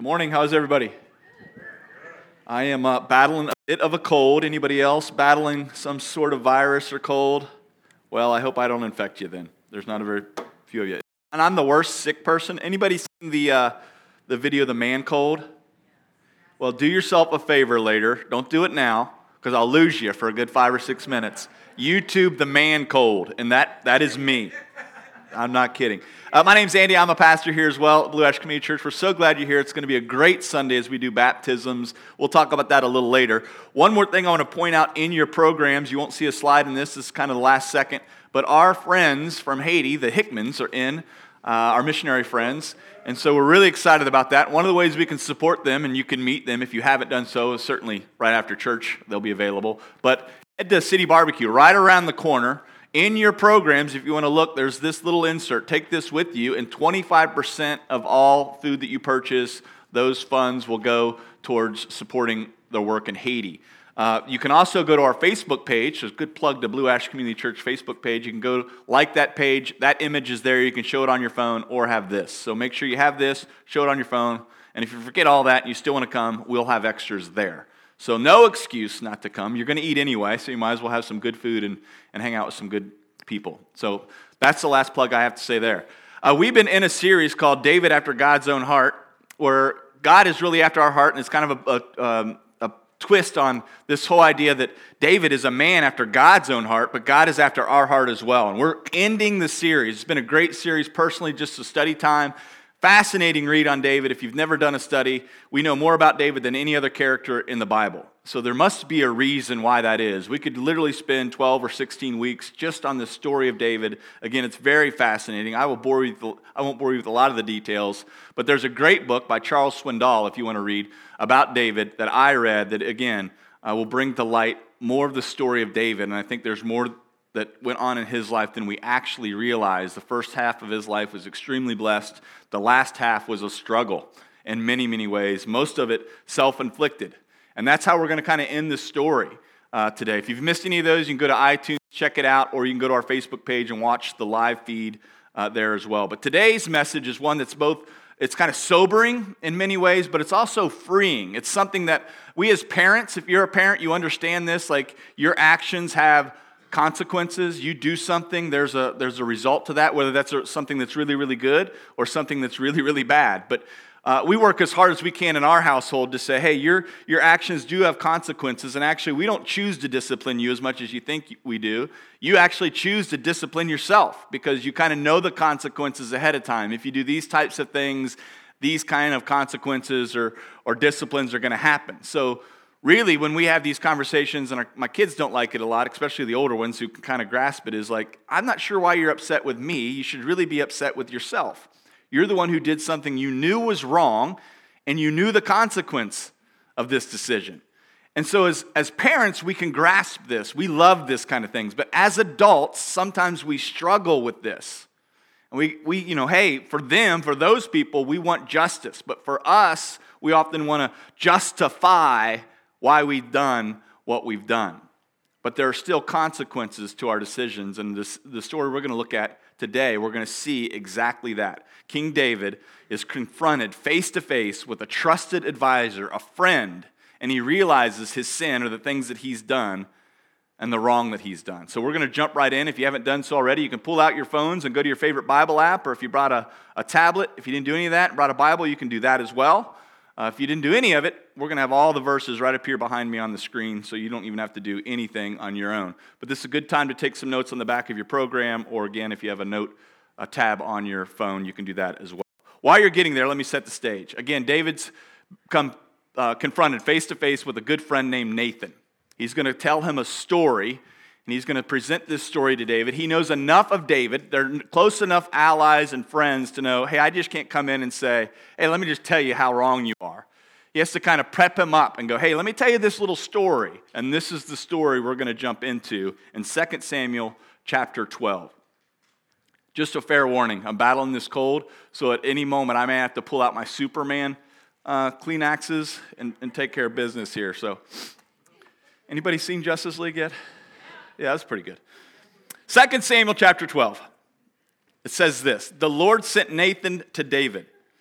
Good morning. How's everybody? I am battling a bit of a cold. Anybody else battling some sort of virus or cold? Well, I hope I don't infect you then. There's not a very few of you. And I'm the worst sick person. Anybody seen the video, The Man Cold? Well, do yourself a favor later. Don't do it now, because I'll lose you for a good 5 or 6 minutes. YouTube The Man Cold, and that is me. I'm not kidding. My name's Andy. I'm a pastor here as well at Blue Ash Community Church. We're so glad you're here. It's going to be a great Sunday as we do baptisms. We'll talk about that a little later. One more thing I want to point out in your programs. You won't see a slide in this. This is kind of the last second. But our friends from Haiti, the Hickmans, are in, our missionary friends. And so we're really excited about that. One of the ways we can support them, and you can meet them if you haven't done so, is certainly right after church. They'll be available. But head to City Barbecue right around the corner. In your programs, if you want to look, there's this little insert. Take this with you, and 25% of all food that you purchase, those funds will go towards supporting the work in Haiti. You can also go to our Facebook page. There's a good plug to Blue Ash Community Church Facebook page. You can go like that page. That image is there. You can show it on your phone or have this. So make sure you have this, show it on your phone. And if you forget all that and you still want to come, we'll have extras there. So no excuse not to come. You're going to eat anyway, so you might as well have some good food and hang out with some good people. So that's the last plug I have to say there. We've been in a series called David After God's Own Heart, where God is really after our heart, and it's kind of a twist on this whole idea that David is a man after God's own heart, but God is after our heart as well. And we're ending the series. It's been a great series personally, just a study time. Fascinating read on David. If you've never done a study, we know more about David than any other character in the Bible. So there must be a reason why that is. We could literally spend 12 or 16 weeks just on the story of David. Again, it's very fascinating. I won't bore you with a lot of the details, but there's a great book by Charles Swindoll, if you want to read, about David that I read that, again, will bring to light more of the story of David. And I think there's more that went on in his life than we actually realized. The first half of his life was extremely blessed. The last half was a struggle in many, many ways, most of it self-inflicted. And that's how we're going to kind of end this story today. If you've missed any of those, you can go to iTunes, check it out, or you can go to our Facebook page and watch the live feed there as well. But today's message is one that's it's kind of sobering in many ways, but it's also freeing. It's something that we as parents, if you're a parent, you understand this, like your actions have consequences. You do something, there's a result to that, whether that's something that's really, really good or something that's really, really bad. But we work as hard as we can in our household to say, hey, your actions do have consequences, and actually we don't choose to discipline you as much as you think we do. You actually choose to discipline yourself because you kind of know the consequences ahead of time. If you do these types of things, these kind of consequences or disciplines are going to happen. So really, when we have these conversations, and my kids don't like it a lot, especially the older ones who can kind of grasp it, is like, I'm not sure why you're upset with me. You should really be upset with yourself. You're the one who did something you knew was wrong, and you knew the consequence of this decision. And so as parents, we can grasp this. We love this kind of things. But as adults, sometimes we struggle with this. And we hey, for those people, we want justice. But for us, we often want to justify why we've done what we've done. But there are still consequences to our decisions, and the story we're going to look at today, we're going to see exactly that. King David is confronted face-to-face with a trusted advisor, a friend, and he realizes his sin or the things that he's done and the wrong that he's done. So we're going to jump right in. If you haven't done so already, you can pull out your phones and go to your favorite Bible app, or if you brought a tablet, if you didn't do any of that and brought a Bible, you can do that as well. If you didn't do any of it, we're going to have all the verses right up here behind me on the screen, so you don't even have to do anything on your own. But this is a good time to take some notes on the back of your program, or again, if you have a tab on your phone, you can do that as well. While you're getting there, let me set the stage. Again, David's confronted face-to-face with a good friend named Nathan. He's going to tell him a story, and he's going to present this story to David. He knows enough of David. They're close enough allies and friends to know, hey, I just can't come in and say, hey, let me just tell you how wrong you are. He has to kind of prep him up and go, hey, let me tell you this little story. And this is the story we're going to jump into in 2 Samuel chapter 12. Just a fair warning, I'm battling this cold, so at any moment I may have to pull out my Superman Kleenexes and take care of business here. So, anybody seen Justice League yet? Yeah, that's pretty good. 2 Samuel chapter 12. It says this: the Lord sent Nathan to David.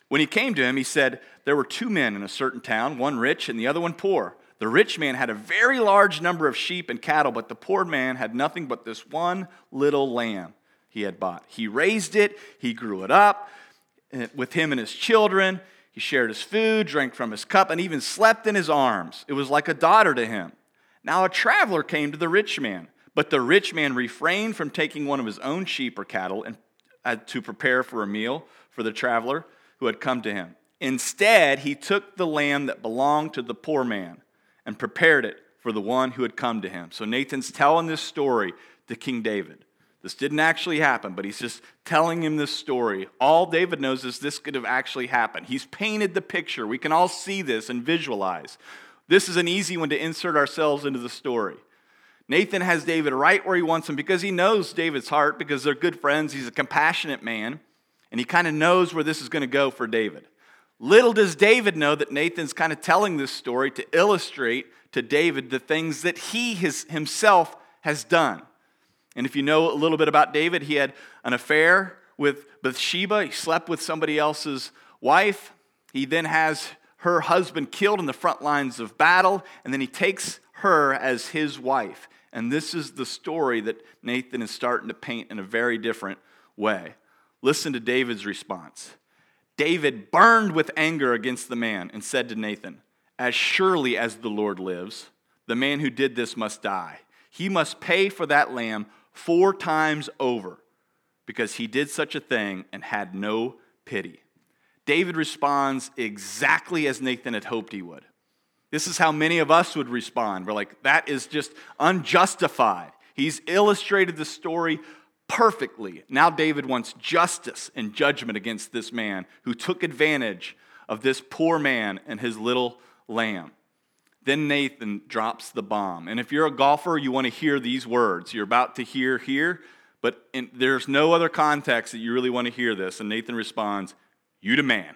When he came to him, he said, there were 2 men in a certain town, one rich and the other one poor. The rich man had a very large number of sheep and cattle, but the poor man had nothing but this one little lamb he had bought. He raised it, he grew it up with him and his children. He shared his food, drank from his cup, and even slept in his arms. It was like a daughter to him. Now a traveler came to the rich man, but the rich man refrained from taking one of his own sheep or cattle and to prepare for a meal for the traveler who had come to him. Instead, he took the lamb that belonged to the poor man and prepared it for the one who had come to him. So Nathan's telling this story to King David. This didn't actually happen, but he's just telling him this story. All David knows is this could have actually happened. He's painted the picture. We can all see this and visualize. This is an easy one to insert ourselves into the story. Nathan has David right where he wants him because he knows David's heart, because they're good friends. He's a compassionate man, and he kind of knows where this is going to go for David. Little does David know that Nathan's kind of telling this story to illustrate to David the things that he himself has done. And if you know a little bit about David, he had an affair with Bathsheba. He slept with somebody else's wife. He then has her husband killed in the front lines of battle, and then he takes her as his wife. And this is the story that Nathan is starting to paint in a very different way. Listen to David's response. David burned with anger against the man and said to Nathan, as surely as the Lord lives, the man who did this must die. He must pay for that lamb 4 times over, because he did such a thing and had no pity. David responds exactly as Nathan had hoped he would. This is how many of us would respond. We're like, that is just unjustified. He's illustrated the story perfectly. Now David wants justice and judgment against this man who took advantage of this poor man and his little lamb. Then Nathan drops the bomb. And if you're a golfer, you want to hear these words. You're about to hear here, but there's no other context that you really want to hear this. And Nathan responds, you the man.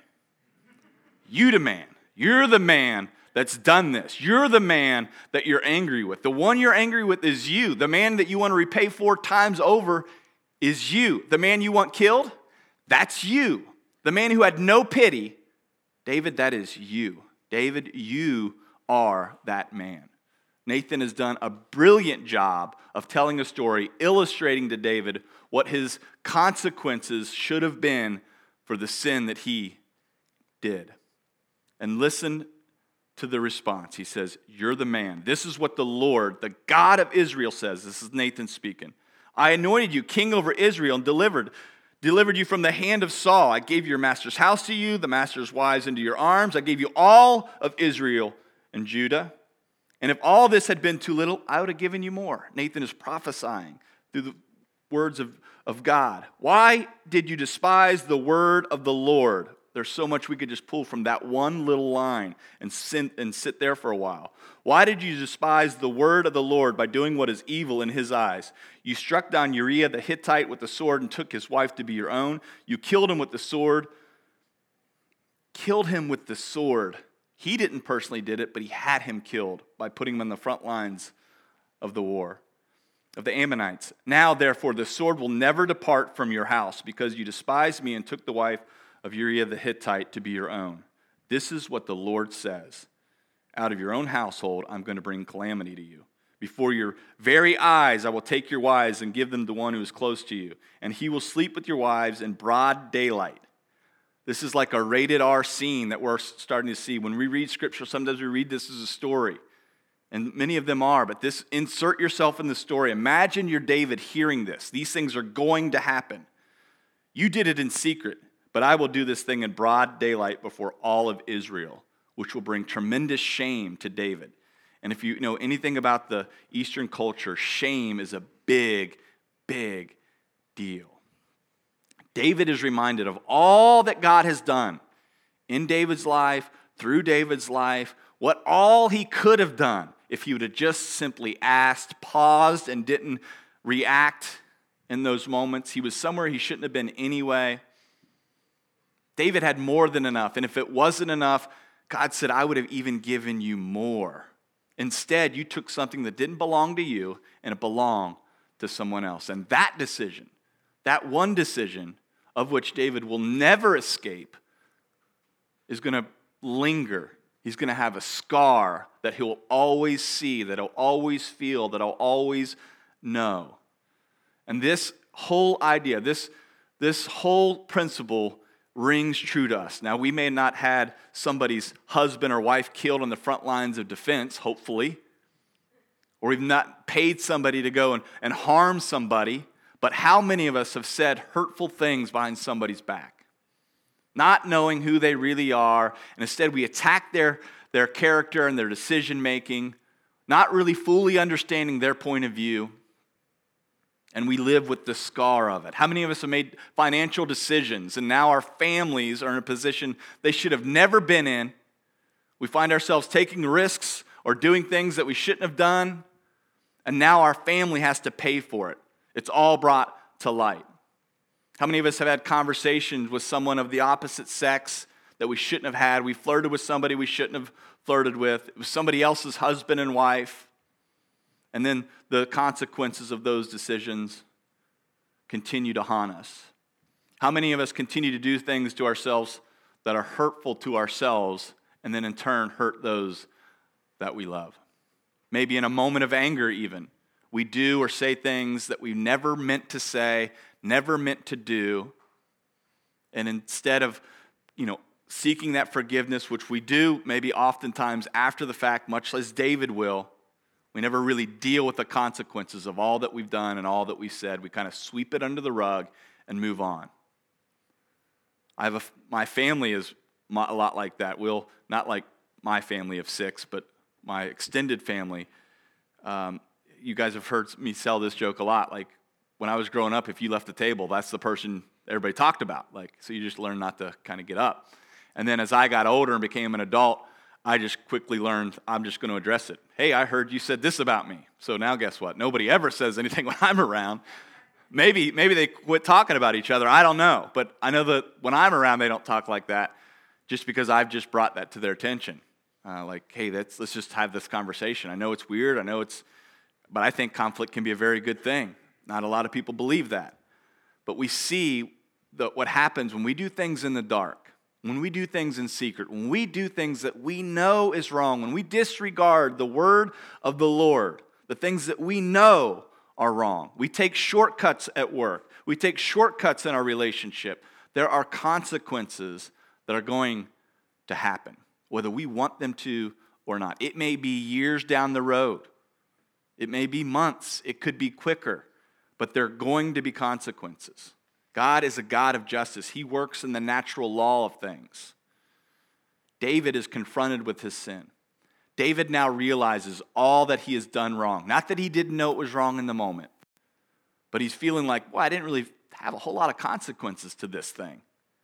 You the man. You're the man that's done this. You're the man that you're angry with. The one you're angry with is you. The man that you want to repay 4 times over is you. The man you want killed, that's you. The man who had no pity, David, that is you. David, you are that man. Nathan has done a brilliant job of telling a story, illustrating to David what his consequences should have been for the sin that he did. And listen to the response. He says, you're the man. This is what the Lord, the God of Israel says. This is Nathan speaking. I anointed you king over Israel and delivered you from the hand of Saul. I gave your master's house to you, the master's wives into your arms. I gave you all of Israel and Judah. And if all this had been too little, I would have given you more. Nathan is prophesying through the words of God. Why did you despise the word of the Lord? There's so much we could just pull from that one little line and sit there for a while. Why did you despise the word of the Lord by doing what is evil in his eyes? You struck down Uriah the Hittite with the sword and took his wife to be your own. You killed him with the sword. Killed him with the sword. He didn't personally did it, but he had him killed by putting him on the front lines of the war, of the Ammonites. Now, therefore, the sword will never depart from your house because you despised me and took the wife of Uriah the Hittite to be your own. This is what the Lord says. Out of your own household, I'm going to bring calamity to you. Before your very eyes, I will take your wives and give them to one who is close to you, and he will sleep with your wives in broad daylight. This is like a rated R scene that we're starting to see. When we read Scripture, sometimes we read this as a story, and many of them are, but this, insert yourself in the story. Imagine you're David hearing this. These things are going to happen. You did it in secret, but I will do this thing in broad daylight before all of Israel, which will bring tremendous shame to David. And if you know anything about the Eastern culture, shame is a big, big deal. David is reminded of all that God has done in David's life, through David's life, what all he could have done if he would have just simply asked, paused, and didn't react in those moments. He was somewhere he shouldn't have been anyway. David had more than enough, and if it wasn't enough, God said, I would have even given you more. Instead, you took something that didn't belong to you, and it belonged to someone else. And that decision, that one decision, of which David will never escape, is going to linger. He's going to have a scar that he'll always see, that he'll always feel, that he'll always know. And this whole idea, this whole principle rings true to us. Now, we may not had somebody's husband or wife killed on the front lines of defense, hopefully, or we've not paid somebody to go and harm somebody, but how many of us have said hurtful things behind somebody's back? Not knowing who they really are, and instead we attack their character and their decision-making, not really fully understanding their point of view, and we live with the scar of it. How many of us have made financial decisions, and now our families are in a position they should have never been in? We find ourselves taking risks or doing things that we shouldn't have done, and now our family has to pay for it. It's all brought to light. How many of us have had conversations with someone of the opposite sex that we shouldn't have had? We flirted with somebody we shouldn't have flirted with. It was somebody else's husband and wife. And then the consequences of those decisions continue to haunt us. How many of us continue to do things to ourselves that are hurtful to ourselves and then in turn hurt those that we love? Maybe in a moment of anger even, we do or say things that we never meant to say, never meant to do. And instead of, seeking that forgiveness, which we do maybe oftentimes after the fact, much as David will, we never really deal with the consequences of all that we've done and all that we said. We kind of sweep it under the rug and move on. My family is a lot like that. Not like my family of 6, but my extended family. You guys have heard me tell this joke a lot. Like when I was growing up, if you left the table, that's the person everybody talked about. So you just learn not to kind of get up. And then as I got older and became an adult, I just quickly learned I'm just going to address it. Hey, I heard you said this about me. So now guess what? Nobody ever says anything when I'm around. Maybe they quit talking about each other. I don't know. But I know that when I'm around, they don't talk like that just because I've just brought that to their attention. Hey, let's just have this conversation. I know it's weird. But I think conflict can be a very good thing. Not a lot of people believe that. But we see what happens when we do things in the dark, when we do things in secret, when we do things that we know is wrong, when we disregard the word of the Lord, the things that we know are wrong. We take shortcuts at work. We take shortcuts in our relationship. There are consequences that are going to happen, whether we want them to or not. It may be years down the road. It may be months. It could be quicker. But there are going to be consequences. God is a God of justice. He works in the natural law of things. David is confronted with his sin. David now realizes all that he has done wrong. Not that he didn't know it was wrong in the moment, but he's feeling like, well, I didn't really have a whole lot of consequences to this thing.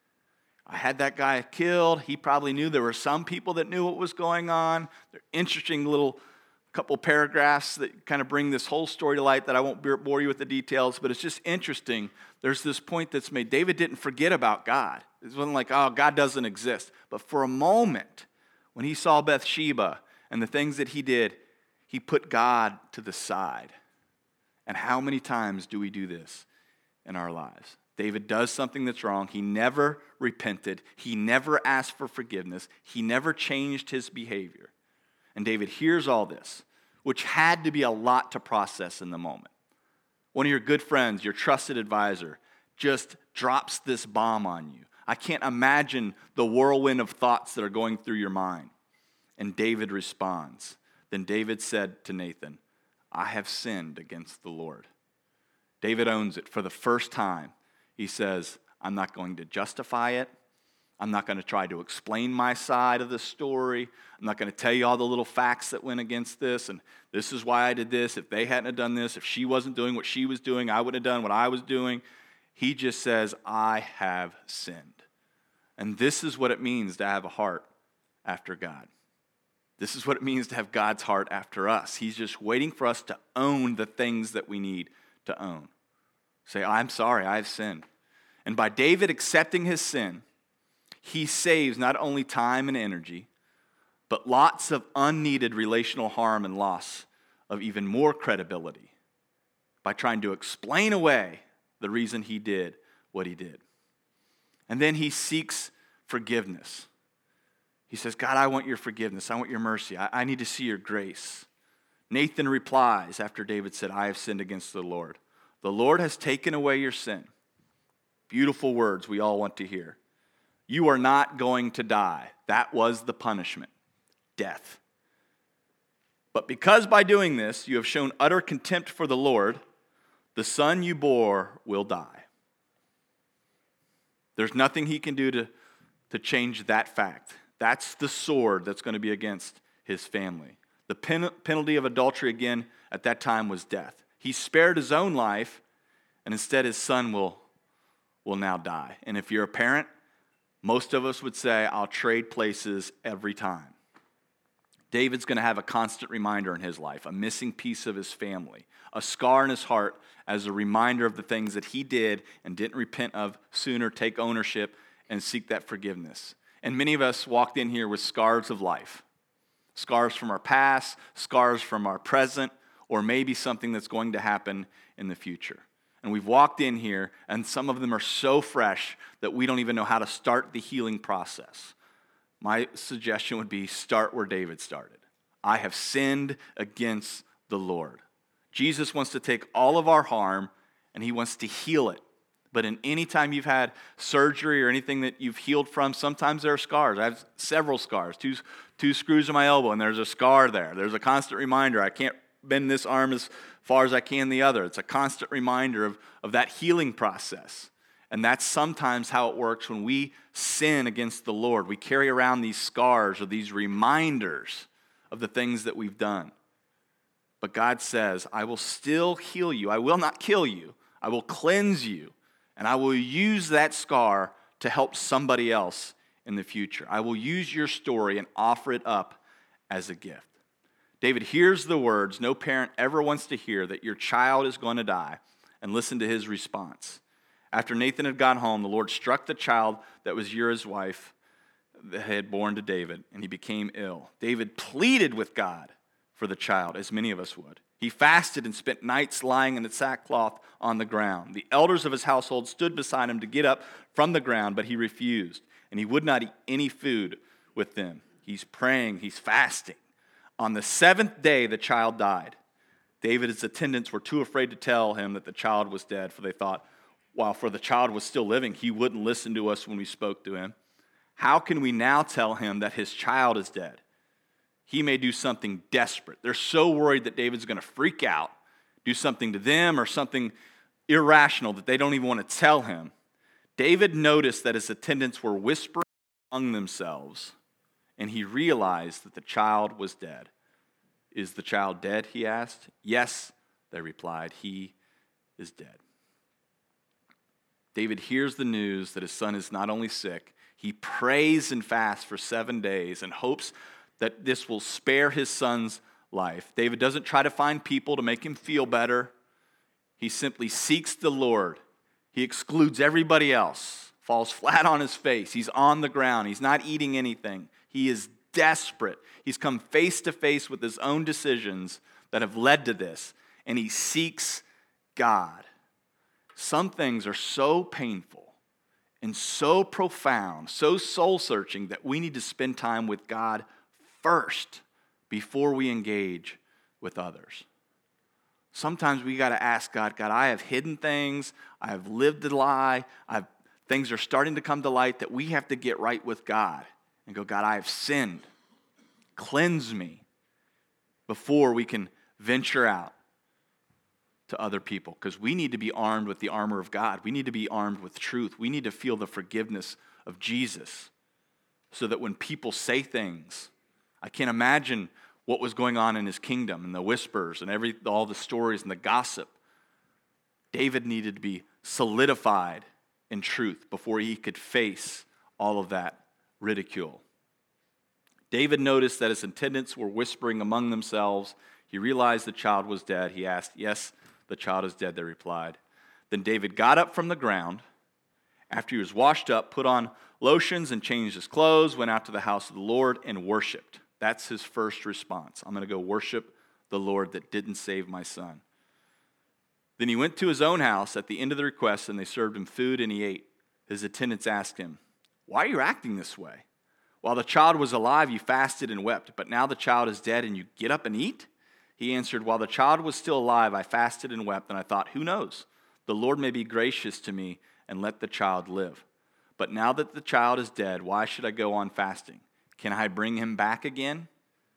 I had that guy killed. He probably knew there were some people that knew what was going on. They're interesting little couple paragraphs that kind of bring this whole story to light that I won't bore you with the details, but it's just interesting. There's this point that's made. David didn't forget about God. It wasn't like, oh, God doesn't exist. But for a moment, when he saw Bathsheba and the things that he did, he put God to the side. And how many times do we do this in our lives? David does something that's wrong. He never repented. He never asked for forgiveness. He never changed his behavior. And David hears all this, which had to be a lot to process in the moment. One of your good friends, your trusted advisor, just drops this bomb on you. I can't imagine the whirlwind of thoughts that are going through your mind. And David responds. Then David said to Nathan, I have sinned against the Lord. David owns it for the first time. He says, I'm not going to justify it. I'm not going to try to explain my side of the story. I'm not going to tell you all the little facts that went against this, and this is why I did this. If they hadn't have done this, if she wasn't doing what she was doing, I wouldn't have done what I was doing. He just says, I have sinned. And this is what it means to have a heart after God. This is what it means to have God's heart after us. He's just waiting for us to own the things that we need to own. Say, I'm sorry, I've sinned. And by David accepting his sin, he saves not only time and energy, but lots of unneeded relational harm and loss of even more credibility by trying to explain away the reason he did what he did. And then he seeks forgiveness. He says, God, I want your forgiveness. I want your mercy. I need to see your grace. Nathan replies after David said, I have sinned against the Lord. The Lord has taken away your sin. Beautiful words we all want to hear. You are not going to die. That was the punishment, death. But because by doing this you have shown utter contempt for the Lord, the son you bore will die. There's nothing he can do to change that fact. That's the sword that's going to be against his family. The penalty of adultery, again, at that time was death. He spared his own life, and instead his son will now die. And if you're a parent, most of us would say, I'll trade places every time. David's going to have a constant reminder in his life, a missing piece of his family, a scar in his heart as a reminder of the things that he did and didn't repent of sooner, take ownership, and seek that forgiveness. And many of us walked in here with scars of life, scars from our past, scars from our present, or maybe something that's going to happen in the future. And we've walked in here, and some of them are so fresh that we don't even know how to start the healing process. My suggestion would be start where David started. I have sinned against the Lord. Jesus wants to take all of our harm, and he wants to heal it. But in any time you've had surgery or anything that you've healed from, sometimes there are scars. I have several scars, two screws in my elbow, and there's a scar there. There's a constant reminder. I can't bend this arm as far as I can the other. It's a constant reminder of that healing process. And that's sometimes how it works when we sin against the Lord. We carry around these scars or these reminders of the things that we've done. But God says, I will still heal you. I will not kill you. I will cleanse you. And I will use that scar to help somebody else in the future. I will use your story and offer it up as a gift. David hears the words no parent ever wants to hear, that your child is going to die, and listen to his response. After Nathan had gone home, the Lord struck the child that was Uriah's wife that had born to David, and he became ill. David pleaded with God for the child, as many of us would. He fasted and spent nights lying in the sackcloth on the ground. The elders of his household stood beside him to get up from the ground, but he refused, and he would not eat any food with them. He's praying, he's fasting. On the seventh day, the child died. David's attendants were too afraid to tell him that the child was dead, for they thought, while for the child was still living, he wouldn't listen to us when we spoke to him. How can we now tell him that his child is dead? He may do something desperate. They're so worried that David's going to freak out, do something to them or something irrational that they don't even want to tell him. David noticed that his attendants were whispering among themselves, and he realized that the child was dead. Is the child dead, he asked. Yes, they replied, he is dead. David hears the news that his son is not only sick, he prays and fasts for 7 days and hopes that this will spare his son's life. David doesn't try to find people to make him feel better. He simply seeks the Lord. He excludes everybody else, falls flat on his face. He's on the ground. He's not eating anything. He is desperate. He's come face to face with his own decisions that have led to this, and he seeks God. Some things are so painful and so profound, so soul-searching that we need to spend time with God first before we engage with others. Sometimes we got to ask God, I have hidden things, I have lived a lie, things are starting to come to light that we have to get right with God. And go, God, I have sinned. Cleanse me before we can venture out to other people. Because we need to be armed with the armor of God. We need to be armed with truth. We need to feel the forgiveness of Jesus so that when people say things, I can't imagine what was going on in his kingdom and the whispers and all the stories and the gossip. David needed to be solidified in truth before he could face all of that ridicule. David noticed that his attendants were whispering among themselves. He realized the child was dead. He asked, yes, the child is dead, they replied. Then David got up from the ground. After he was washed up, put on lotions and changed his clothes, went out to the house of the Lord and worshiped. That's his first response. I'm going to go worship the Lord that didn't save my son. Then he went to his own house at the end of the request, and they served him food, and he ate. His attendants asked him, why are you acting this way? While the child was alive, you fasted and wept, but now the child is dead and you get up and eat? He answered, while the child was still alive, I fasted and wept, and I thought, who knows? The Lord may be gracious to me and let the child live. But now that the child is dead, why should I go on fasting? Can I bring him back again?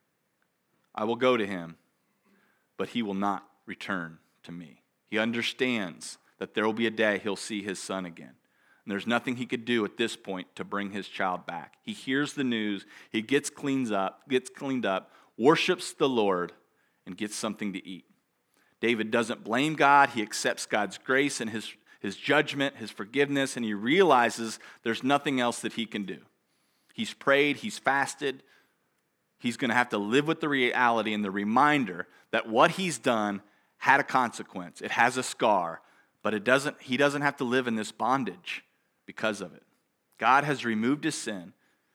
I will go to him, but he will not return to me. He understands that there will be a day he'll see his son again. And there's nothing he could do at this point to bring his child back. He hears the news, he gets cleaned up, worships the Lord, and gets something to eat. David doesn't blame God. He accepts God's grace and his judgment, his forgiveness, and he realizes there's nothing else that he can do. He's prayed, he's fasted. He's going to have to live with the reality and the reminder that what he's done had a consequence. It has a scar, but he doesn't have to live in this bondage because of it. God has removed his sin.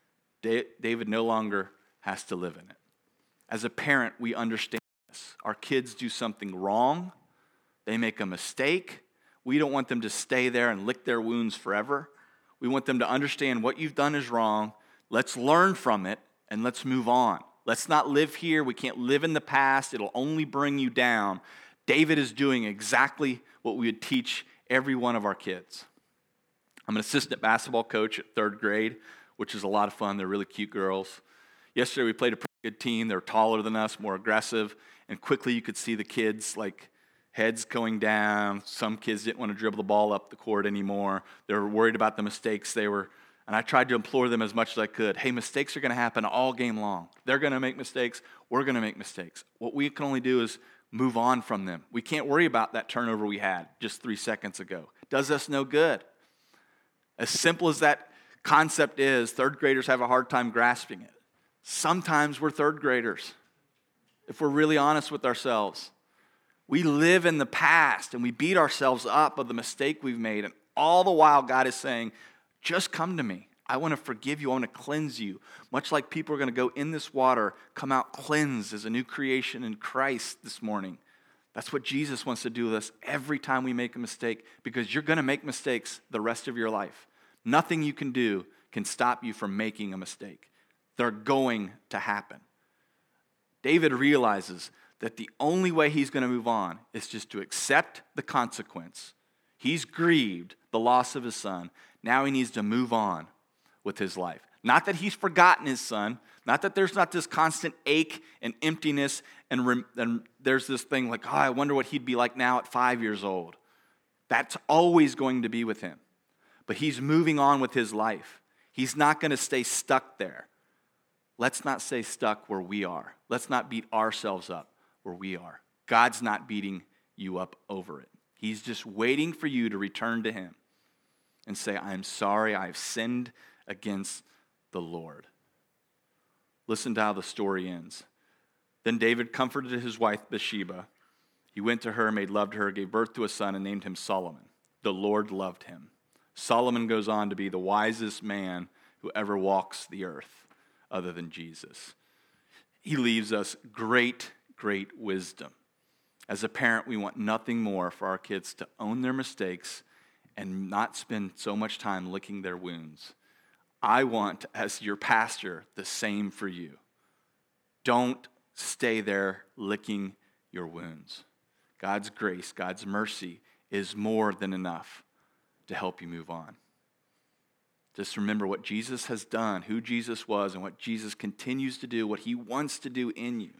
David no longer has to live in it. As a parent, we understand this. Our kids do something wrong. They make a mistake. We don't want them to stay there and lick their wounds forever. We want them to understand what you've done is wrong. Let's learn from it and let's move on. Let's not live here. We can't live in the past. It'll only bring you down. David is doing exactly what we would teach every one of our kids. I'm an assistant basketball coach at third grade, which is a lot of fun. They're really cute girls. Yesterday we played a pretty good team. They're taller than us, more aggressive, and quickly you could see the kids like heads going down. Some kids didn't want to dribble the ball up the court anymore. They were worried about the mistakes and I tried to implore them as much as I could. Hey, mistakes are going to happen all game long. They're going to make mistakes. We're going to make mistakes. What we can only do is move on from them. We can't worry about that turnover we had just 3 seconds ago. It does us no good. As simple as that concept is, third graders have a hard time grasping it. Sometimes we're third graders, if we're really honest with ourselves. We live in the past and we beat ourselves up of the mistake we've made. And all the while God is saying, just come to me. I want to forgive you. I want to cleanse you. Much like people are going to go in this water, come out cleansed as a new creation in Christ this morning. That's what Jesus wants to do with us every time we make a mistake, because you're going to make mistakes the rest of your life. Nothing you can do can stop you from making a mistake. They're going to happen. David realizes that the only way he's going to move on is just to accept the consequence. He's grieved the loss of his son. Now he needs to move on with his life. Not that he's forgotten his son, not that there's not this constant ache and emptiness, and there's this thing like, I wonder what he'd be like now at 5 years old. That's always going to be with him. But he's moving on with his life. He's not going to stay stuck there. Let's not stay stuck where we are. Let's not beat ourselves up where we are. God's not beating you up over it. He's just waiting for you to return to him and say, I am sorry, I have sinned against the Lord. Listen to how the story ends. Then David comforted his wife Bathsheba. He went to her, made love to her, gave birth to a son, and named him Solomon. The Lord loved him. Solomon goes on to be the wisest man who ever walks the earth other than Jesus. He leaves us great, great wisdom. As a parent, we want nothing more for our kids to own their mistakes and not spend so much time licking their wounds. I want, as your pastor, the same for you. Don't stay there licking your wounds. God's grace, God's mercy is more than enough to help you move on. Just remember what Jesus has done, who Jesus was, and what Jesus continues to do, what he wants to do in you.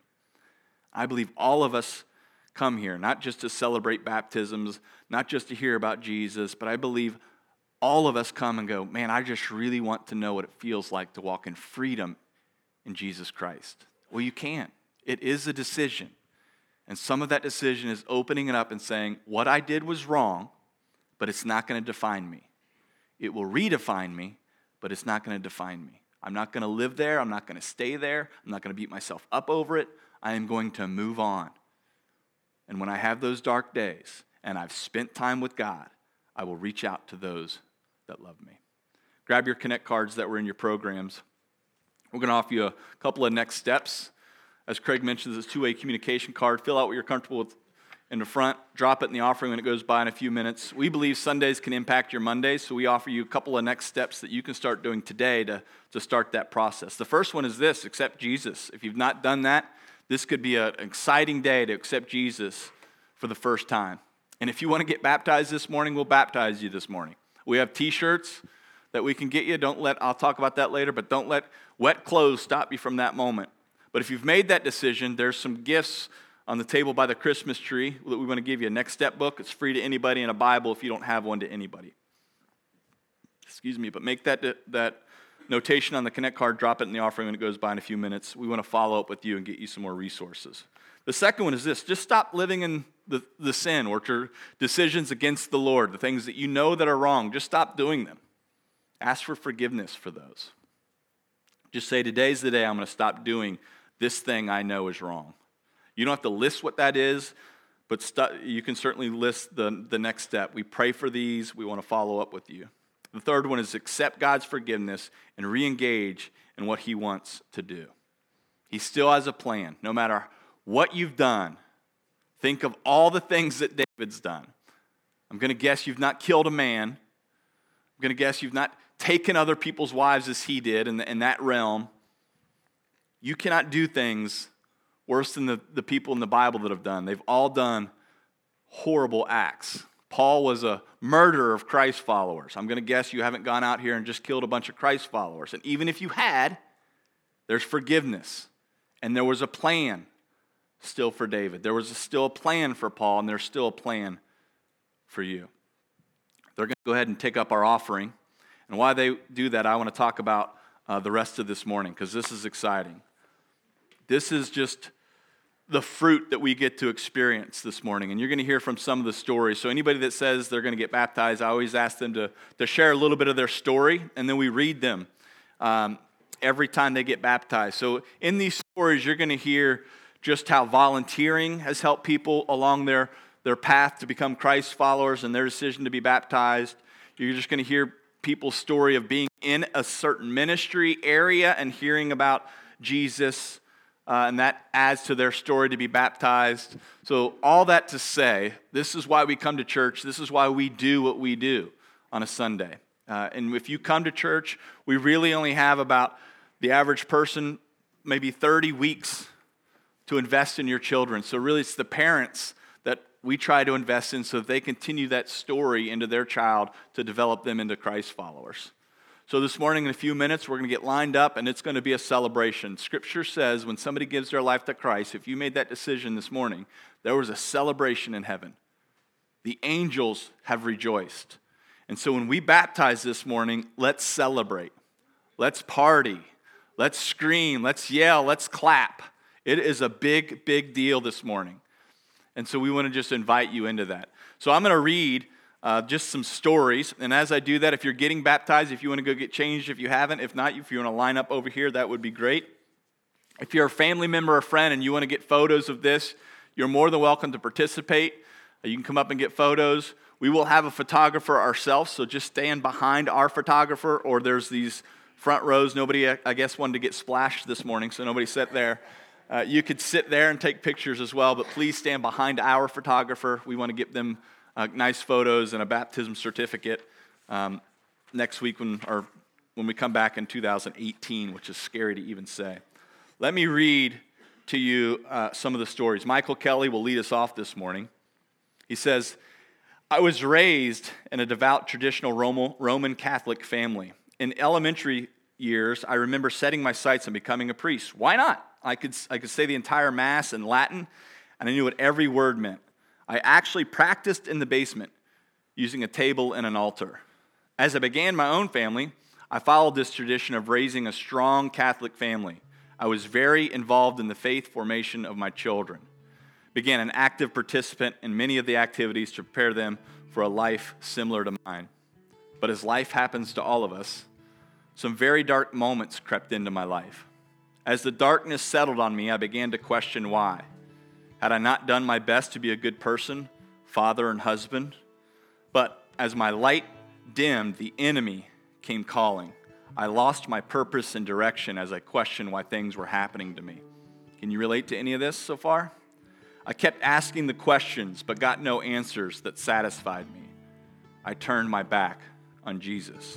I believe all of us come here, not just to celebrate baptisms, not just to hear about Jesus, but I believe all of us come and go, man, I just really want to know what it feels like to walk in freedom in Jesus Christ. Well, you can. It is a decision. And some of that decision is opening it up and saying, what I did was wrong, but it's not going to define me. It will redefine me, but it's not going to define me. I'm not going to live there. I'm not going to stay there. I'm not going to beat myself up over it. I am going to move on. And when I have those dark days and I've spent time with God, I will reach out to those that love me. Grab your Connect cards that were in your programs. We're going to offer you a couple of next steps. As Craig mentioned, this is a two-way communication card. Fill out what you're comfortable with in the front. Drop it in the offering when it goes by in a few minutes. We believe Sundays can impact your Mondays, so we offer you a couple of next steps that you can start doing today to start that process. The first one is this: accept Jesus. If you've not done that, this could be an exciting day to accept Jesus for the first time. And if you want to get baptized this morning, we'll baptize you this morning. We have t-shirts that we can get you. I'll talk about that later, but don't let wet clothes stop you from that moment. But if you've made that decision, there's some gifts on the table by the Christmas tree that we want to give you. A Next Step book. It's free to anybody, and a Bible if you don't have one, to anybody. But make that notation on the Connect card, drop it in the offering when it goes by in a few minutes. We want to follow up with you and get you some more resources. The second one is this: just stop living in the sin or decisions against the Lord, the things that you know that are wrong. Just stop doing them. Ask for forgiveness for those. Just say, today's the day I'm going to stop doing this thing I know is wrong. You don't have to list what that is, but you can certainly list the next step. We pray for these. We want to follow up with you. The third one is accept God's forgiveness and re-engage in what he wants to do. He still has a plan. No matter what you've done, think of all the things that David's done. I'm going to guess you've not killed a man. I'm going to guess you've not taken other people's wives as he did in that realm. You cannot do things worse than the people in the Bible that have done. They've all done horrible acts. Paul was a murderer of Christ followers. I'm going to guess you haven't gone out here and just killed a bunch of Christ followers. And even if you had, there's forgiveness. And there was a plan still for David. There was still a plan for Paul, and there's still a plan for you. They're going to go ahead and take up our offering. And while they do that, I want to talk about the rest of this morning, because this is exciting. This is just the fruit that we get to experience this morning. And you're going to hear from some of the stories. So anybody that says they're going to get baptized, I always ask them to share a little bit of their story, and then we read them every time they get baptized. So in these stories, you're going to hear just how volunteering has helped people along their path to become Christ followers and their decision to be baptized. You're just going to hear people's story of being in a certain ministry area and hearing about Jesus, and that adds to their story to be baptized. So all that to say, this is why we come to church. This is why we do what we do on a Sunday. And if you come to church, we really only have about the average person, maybe 30 weeks to invest in your children. So really it's the parents that we try to invest in so that they continue that story into their child to develop them into Christ followers. So this morning in a few minutes, we're going to get lined up, and it's going to be a celebration. Scripture says when somebody gives their life to Christ, if you made that decision this morning, there was a celebration in heaven. The angels have rejoiced. And so when we baptize this morning, let's celebrate. Let's party. Let's scream. Let's yell. Let's clap. It is a big, big deal this morning. And so we want to just invite you into that. So I'm going to read just some stories. And as I do that, if you're getting baptized, if you want to go get changed, if you haven't, if not, if you want to line up over here, that would be great. If you're a family member or friend and you want to get photos of this, you're more than welcome to participate. You can come up and get photos. We will have a photographer ourselves, so just stand behind our photographer, or there's these front rows. Nobody, I guess, wanted to get splashed this morning, so nobody sat there. You could sit there and take pictures as well, but please stand behind our photographer. We want to give them nice photos and a baptism certificate next week when we come back in 2018, which is scary to even say. Let me read to you some of the stories. Michael Kelly will lead us off this morning. He says, I was raised in a devout traditional Roman Catholic family. In elementary years, I remember setting my sights on becoming a priest. Why not? I could say the entire Mass in Latin, and I knew what every word meant. I actually practiced in the basement using a table and an altar. As I began my own family, I followed this tradition of raising a strong Catholic family. I was very involved in the faith formation of my children. Began an active participant in many of the activities to prepare them for a life similar to mine. But as life happens to all of us, some very dark moments crept into my life. As the darkness settled on me, I began to question why. Had I not done my best to be a good person, father and husband? But as my light dimmed, the enemy came calling. I lost my purpose and direction as I questioned why things were happening to me. Can you relate to any of this so far? I kept asking the questions, but got no answers that satisfied me. I turned my back on Jesus.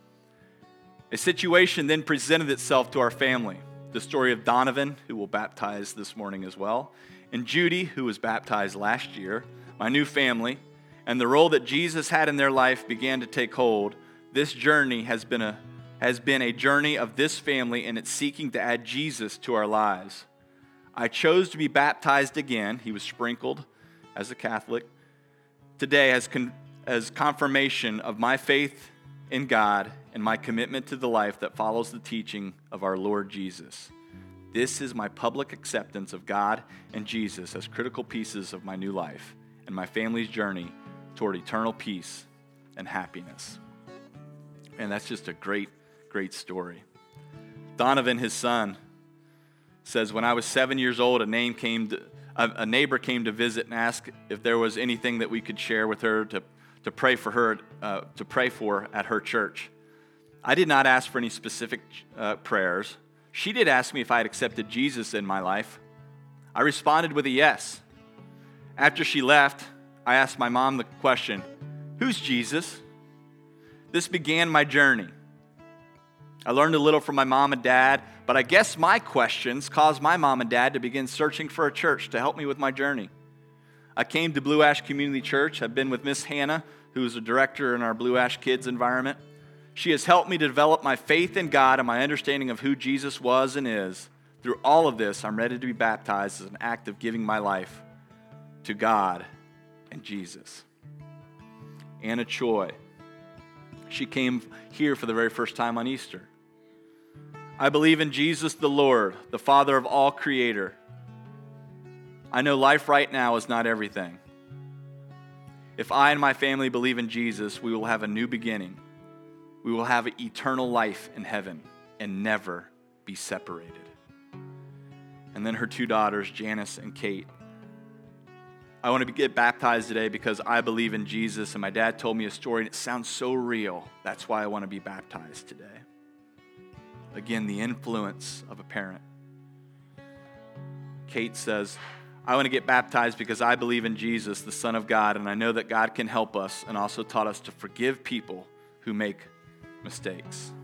A situation then presented itself to our family. The story of Donovan, who will baptize this morning as well, and Judy, who was baptized last year, my new family, and the role that Jesus had in their life began to take hold. This journey has been a journey of this family, and it's seeking to add Jesus to our lives. I chose to be baptized again. He was sprinkled as a Catholic today as confirmation of my faith in God and my commitment to the life that follows the teaching of our Lord Jesus. This is my public acceptance of God and Jesus as critical pieces of my new life and my family's journey toward eternal peace and happiness. And that's just a great, great story. Donovan, his son, says, when I was 7 years old, a neighbor came to visit and ask if there was anything that we could share with her to pray for at her church. I did not ask for any specific prayers. She did ask me if I had accepted Jesus in my life. I responded with a yes. After she left, I asked my mom the question, "Who's Jesus?" This began my journey. I learned a little from my mom and dad, but I guess my questions caused my mom and dad to begin searching for a church to help me with my journey. I came to Blue Ash Community Church. I've been with Miss Hannah, who is a director in our Blue Ash Kids environment. She has helped me to develop my faith in God and my understanding of who Jesus was and is. Through all of this, I'm ready to be baptized as an act of giving my life to God and Jesus. Anna Choi. She came here for the very first time on Easter. I believe in Jesus the Lord, the Father of all creator. I know life right now is not everything. If I and my family believe in Jesus, we will have a new beginning. We will have eternal life in heaven and never be separated. And then her two daughters, Janice and Kate. I want to get baptized today because I believe in Jesus, and my dad told me a story, and it sounds so real. That's why I want to be baptized today. Again, the influence of a parent. Kate says, I want to get baptized because I believe in Jesus, the Son of God, and I know that God can help us, and also taught us to forgive people who make mistakes.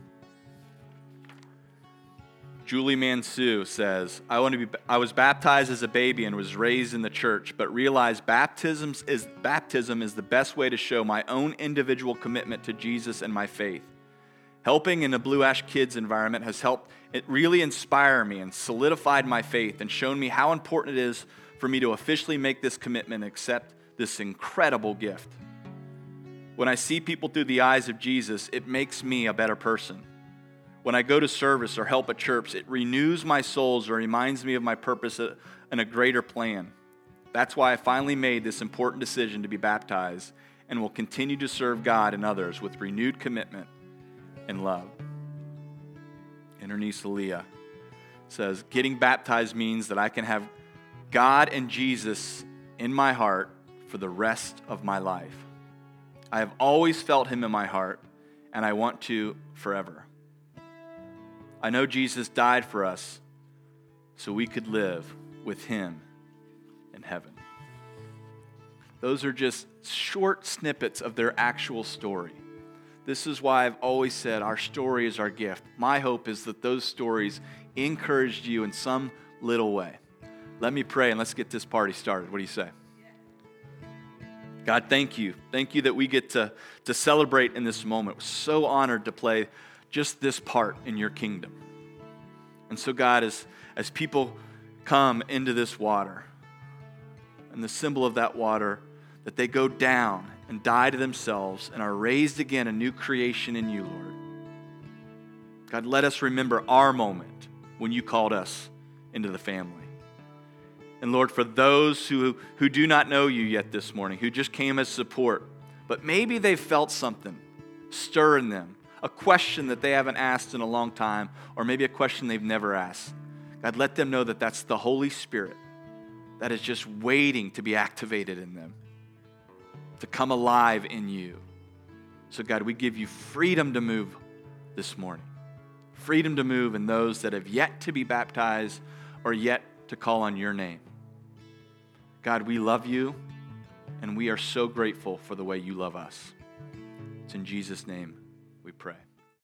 Julie Mansu says, I was baptized as a baby and was raised in the church, but realized baptism is the best way to show my own individual commitment to Jesus and my faith. Helping in the Blue Ash Kids environment has helped it really inspire me and solidified my faith and shown me how important it is for me to officially make this commitment and accept this incredible gift. When I see people through the eyes of Jesus, it makes me a better person. When I go to service or help at church, it renews my souls or reminds me of my purpose and a greater plan. That's why I finally made this important decision to be baptized and will continue to serve God and others with renewed commitment and love. And her niece Aaliyah says, getting baptized means that I can have God and Jesus in my heart for the rest of my life. I have always felt him in my heart, and I want to forever. I know Jesus died for us so we could live with him in heaven. Those are just short snippets of their actual story. This is why I've always said our story is our gift. My hope is that those stories encouraged you in some little way. Let me pray and let's get this party started. What do you say? God, thank you. Thank you that we get to celebrate in this moment. We're so honored to play just this part in your kingdom. And so God, as people come into this water, and the symbol of that water, that they go down and die to themselves and are raised again, a new creation in you, Lord. God, let us remember our moment when you called us into the family. And Lord, for those who do not know you yet this morning, who just came as support, but maybe they felt something stir in them, a question that they haven't asked in a long time, or maybe a question they've never asked. God, let them know that that's the Holy Spirit that is just waiting to be activated in them, to come alive in you. So God, we give you freedom to move this morning. Freedom to move in those that have yet to be baptized or yet to call on your name. God, we love you, and we are so grateful for the way you love us. It's in Jesus' name we pray.